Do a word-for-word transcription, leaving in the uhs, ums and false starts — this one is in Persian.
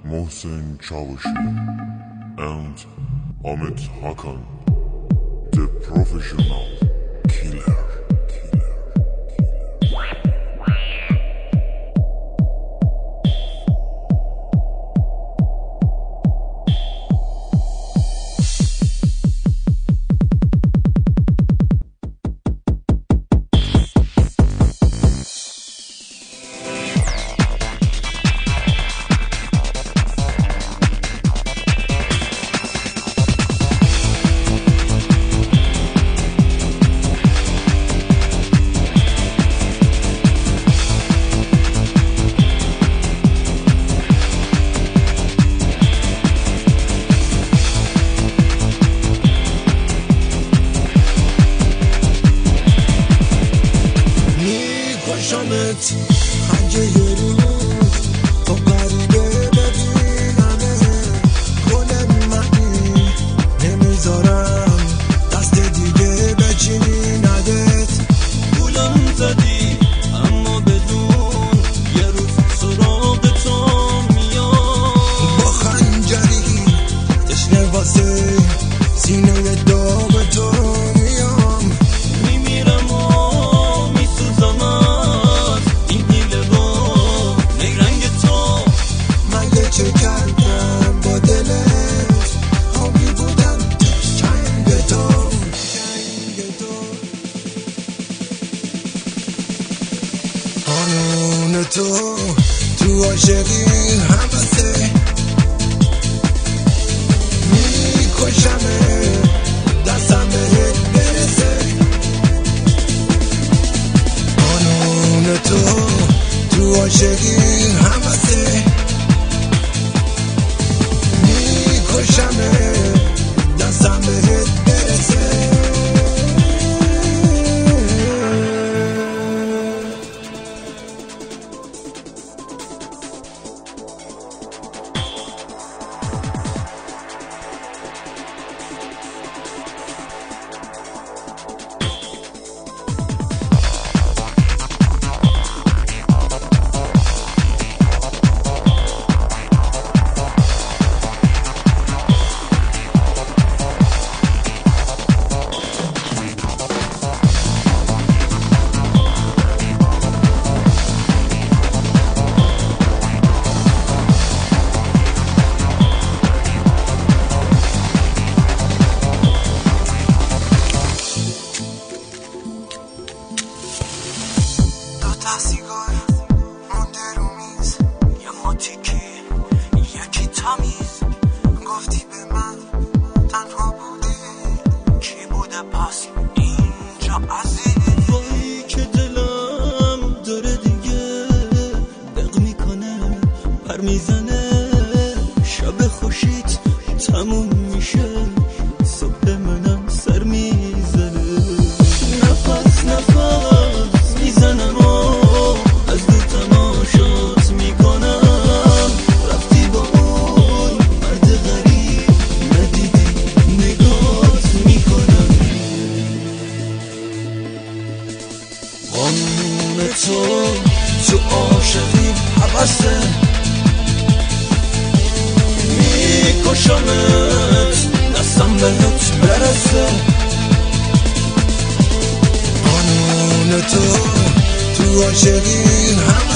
Mohsen Çavuşu and Ahmet Hakan, the professional killer. شامت خنجه یه روز تو قریبه ببینمه گل منی نمیذارم دست دیگه بچینی ندت گولم زدی اما بدون یه روز سراغ تو میام با خنجری تشنه واسه سینه داغ تو میام میمیرم و میسوزم چه کردم با دلت خوابی بودم چنگ تو چنگ تو قانون تو تو عاشقی حوثه میکشمه دستم بهت برسه قانون تو تو عاشقی حوثه کشمه دستم بهت برسه سیگار مونده رو میز یه ماتیکی یکی تمیز گفتی به من تنها بودی کی بوده پس اینجا عزیز وای که دلم داره دیگه دق میکنه پر میزنه شب خوشیت تموم میشه صبح منم سر میزنه نفس نفس میزنم قانون تو تو عاشقی حوثه میکشمت دستم بهت برسه قانون تو تو عاشقی حوثه